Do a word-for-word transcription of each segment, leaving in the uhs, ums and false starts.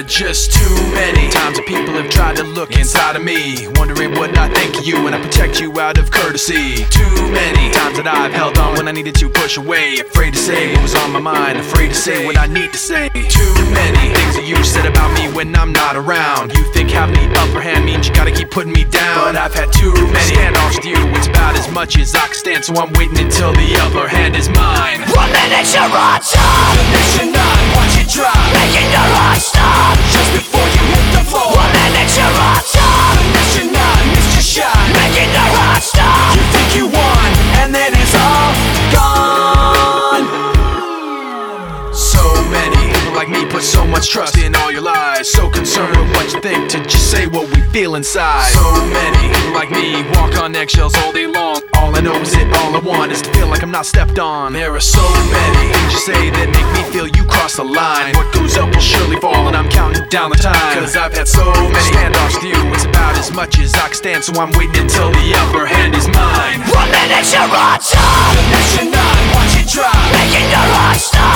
are just too many times that people have tried to look inside of me, wondering what I think of you when I protect you out of courtesy. Too many times that I've held on when I needed to push away, afraid to say what was on my mind, afraid to say what I need to say. Too many things that you said about me when I'm not around. You think having the upper hand means you gotta keep putting me down, but I've had too many standoffs with you. It's about as much as I can stand, so I'm waiting until the upper hand is mine. One minute you're on top, the next you're not, watch it drop, making your heart stop just before you hit the floor. One minute you're on top, the next you're not, missed your shot, making your heart stop. You think you won, and then it's all gone. So many people like me put so much trust in all your lies, so concerned with what you think to just say what we feel inside. So many people like me walk on eggshells all day long. All I know is that all I want is to feel like I'm not stepped on. There are so many things you say that make me feel you cross the line. What goes up will surely fall, and I'm counting down the time, cause I've had so many standoffs with you. It's about as much as I can stand, so I'm waiting until the upper hand is mine. One minute you're on top, the next you're not, watch it drop, making your heart stop.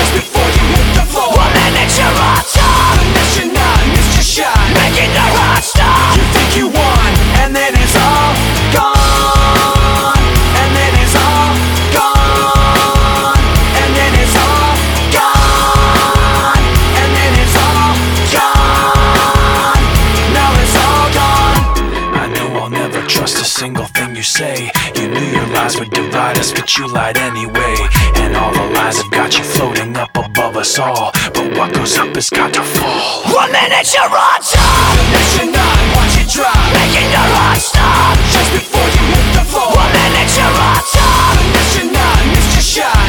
trust a single thing you say. You knew your lies would divide us, but you lied anyway. And all the lies have got you floating up above us all, but what goes up has got to fall. One minute you're on top, the next you're not, watch it drop, making your heart stop just before you hit the floor. One minute you're on top, the next you're not, missed your shot.